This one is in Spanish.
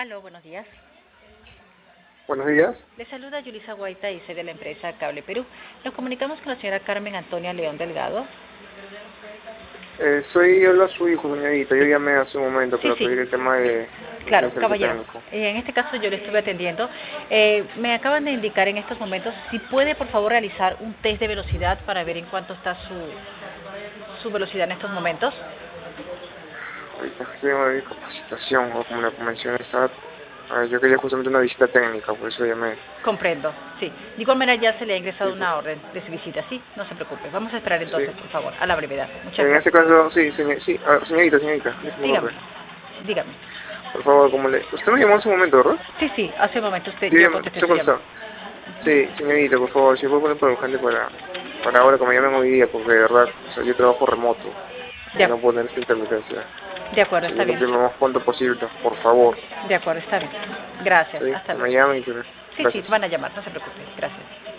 Aló, buenos días. Buenos días. Le saluda Yulisa Guaita y soy de la empresa Cable Perú. Nos comunicamos con la señora Carmen Antonia León Delgado. Soy su hijo, señorita. Yo llamé hace un momento Sí, para sí. pedir el tema de Claro, servicio caballero. técnico. En este caso yo le estuve atendiendo. Me acaban de indicar en estos momentos si puede por favor realizar un test de velocidad para ver en cuánto está su velocidad en estos momentos. Ahorita estoy en capacitación, o como la convención está. Yo quería justamente una visita técnica, por eso llamé. Comprendo, sí. De igual manera ya se le ha ingresado Sí, una orden de su visita, sí, no se preocupe. Vamos a esperar sí. entonces, por favor, a la brevedad. Muchas En este gracias. caso, sí, señorita, Dígame, disculpe. dígame. Por favor, usted me llamó hace un momento, ¿verdad? Sí, sí, hace un momento Yo yo llamé, contesté ¿se su llamada. contestó? Sí, señorita, por favor, si puede poner por urgente para ahora, como llamen hoy día, porque de verdad, o sea, yo trabajo remoto y De, no puedo tener esta intermitencia. de acuerdo, Sí, está yo lo bien. pido lo más pronto posible, por favor. De acuerdo, está bien. Gracias, Sí, hasta que me luego. llamen y Sí, sí, gracias. van a llamar, no se preocupe. Gracias.